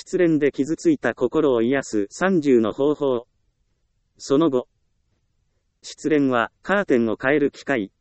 失恋で傷ついた心を癒す30の方法。その後。失恋はカーテンを変える機会。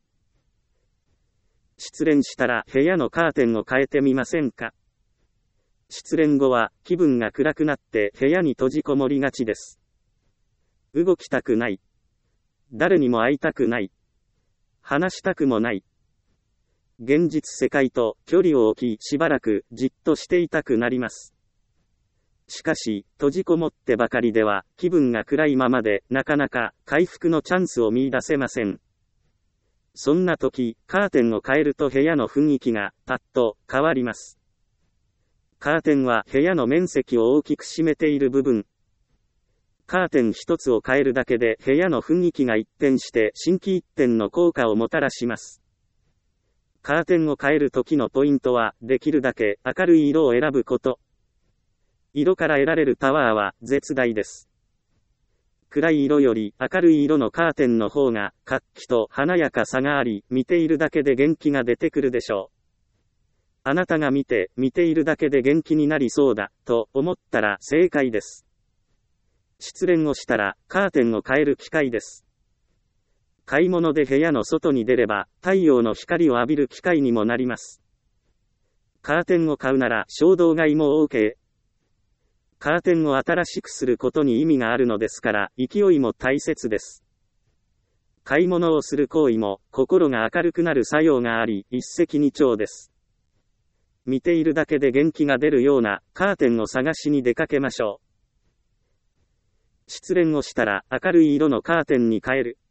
失恋したら部屋のカーテンを変えてみませんか？失恋後は気分が暗くなって部屋に閉じこもりがちです。動きたくない。誰にも会いたくない。話したくもない。現実世界と距離を置きしばらくじっとしていたくなります。しかし、閉じこもってばかりでは気分が暗いままでなかなか回復のチャンスを見出せません。そんな時、カーテンを変えると部屋の雰囲気がパッと変わります。カーテンは部屋の面積を大きく占めている部分。カーテン一つを変えるだけで部屋の雰囲気が一変して心機一転の効果をもたらします。カーテンを変える時のポイントは、できるだけ明るい色を選ぶこと。色から得られるパワーは絶大です。暗い色より明るい色のカーテンの方が活気と華やかさがあり、見ているだけで元気が出てくるでしょう。あなたが見ているだけで元気になりそうだと思ったら正解です。失恋をしたらカーテンを変える機会です。買い物で部屋の外に出れば太陽の光を浴びる機会にもなります。カーテンを買うなら衝動買いも OK。カーテンを新しくすることに意味があるのですから、勢いも大切です。買い物をする行為も、心が明るくなる作用があり、一石二鳥です。見ているだけで元気が出るような、カーテンを探しに出かけましょう。失恋をしたら、明るい色のカーテンに変える。